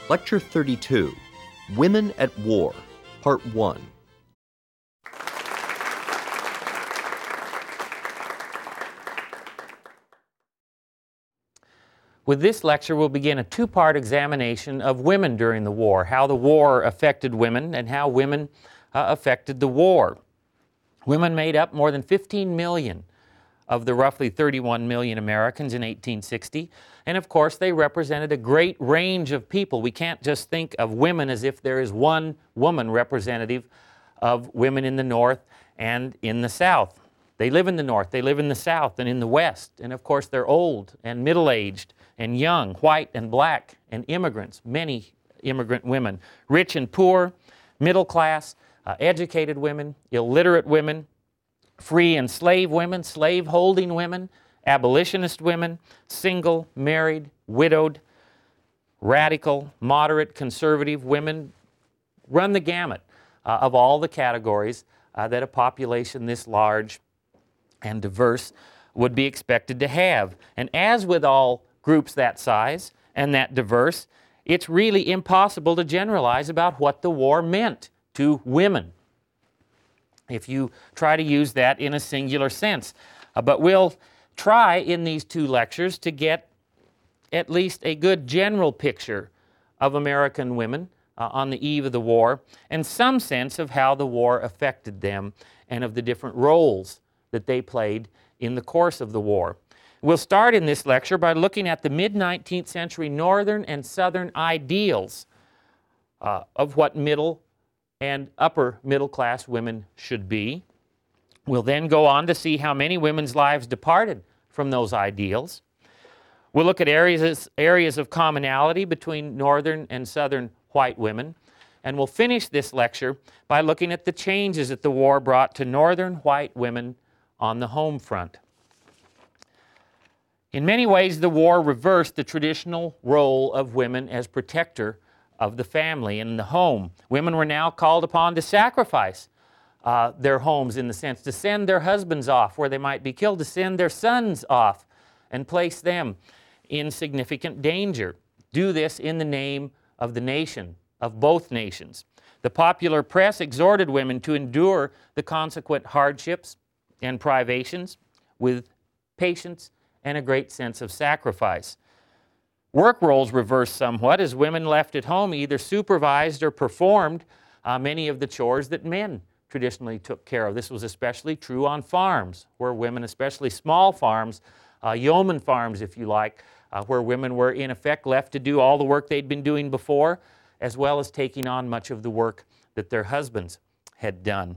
Lecture 32, Women at War, Part 1. With this lecture, we'll begin a two-part examination of women during the war, how the war affected women and how women affected the war. Women made up more than 15 million of the roughly 31 million Americans in 1860, and of course they represented a great range of people. We can't just think of women as if there is one woman representative of women in the North and in the South. They live in the North, they live in the South and in the West, and of course they're old and middle-aged and young, white and black, and immigrants, many immigrant women, rich and poor, middle class, educated women, illiterate women, free and slave women, slave-holding women, abolitionist women, single, married, widowed, radical, moderate, conservative women, run the gamut of all the categories that a population this large and diverse would be expected to have. And as with all groups that size and that diverse, it's really impossible to generalize about what the war meant to women if you try to use that in a singular sense. But we'll try in these two lectures to get at least a good general picture of American women on the eve of the war and some sense of how the war affected them and of the different roles that they played in the course of the war. We'll start in this lecture by looking at the mid-19th century Northern and Southern ideals of what middle and upper middle class women should be. We'll then go on to see how many women's lives departed from those ideals. We'll look at areas of commonality between Northern and Southern white women, and we'll finish this lecture by looking at the changes that the war brought to Northern white women on the home front. In many ways, the war reversed the traditional role of women as protector of the family and the home. Women were now called upon to sacrifice their homes, in the sense to send their husbands off where they might be killed, to send their sons off and place them in significant danger. Do this in the name of the nation, of both nations. The popular press exhorted women to endure the consequent hardships and privations with patience and a great sense of sacrifice. Work roles reversed somewhat as women left at home either supervised or performed many of the chores that men traditionally took care of. This was especially true on farms, where women, especially small farms, yeoman farms if you like, where women were in effect left to do all the work they'd been doing before, as well as taking on much of the work that their husbands had done.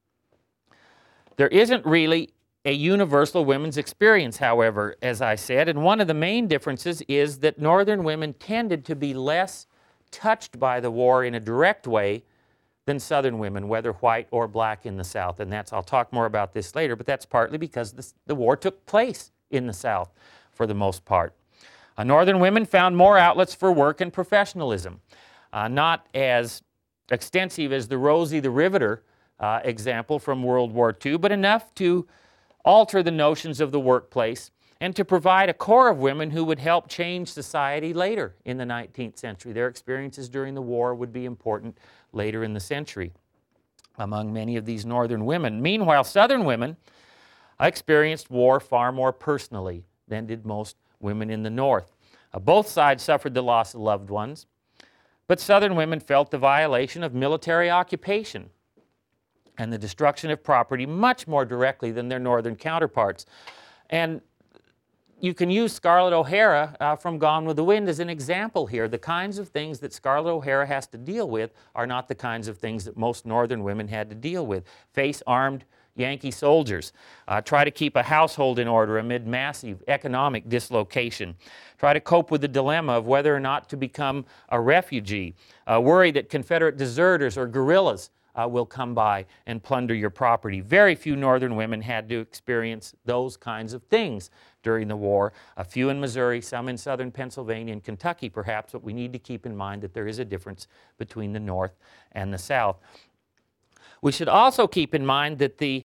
There isn't really a universal women's experience, however, as I said, and one of the main differences is that Northern women tended to be less touched by the war in a direct way than Southern women, whether white or black in the South. And I'll talk more about this later, but that's partly because the war took place in the South for the most part. Northern women found more outlets for work and professionalism, not as extensive as the Rosie the Riveter example from World War II, but enough to alter the notions of the workplace and to provide a core of women who would help change society later in the 19th century. Their experiences during the war would be important later in the century among many of these Northern women. Meanwhile, Southern women experienced war far more personally than did most women in the North. Both sides suffered the loss of loved ones, but Southern women felt the violation of military occupation and the destruction of property much more directly than their Northern counterparts. And you can use Scarlett O'Hara from Gone with the Wind as an example here. The kinds of things that Scarlett O'Hara has to deal with are not the kinds of things that most Northern women had to deal with. Face armed Yankee soldiers, try to keep a household in order amid massive economic dislocation, try to cope with the dilemma of whether or not to become a refugee, worry that Confederate deserters or guerrillas will come by and plunder your property. Very few Northern women had to experience those kinds of things during the war. A few in Missouri, some in Southern Pennsylvania and Kentucky perhaps, but we need to keep in mind that there is a difference between the North and the South. We should also keep in mind that the